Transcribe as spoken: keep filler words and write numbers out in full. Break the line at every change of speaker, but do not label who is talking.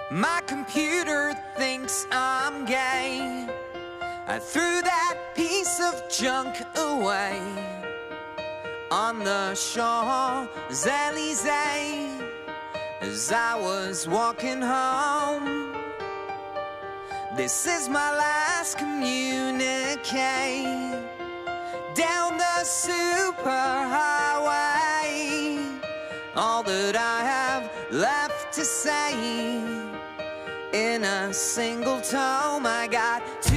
My computer thinks I'm gay. I threw that piece of junk away on the Champs-Elysees as I was walking home. This is my last communique down the superhighway. All that I have left to say in a single tome, I got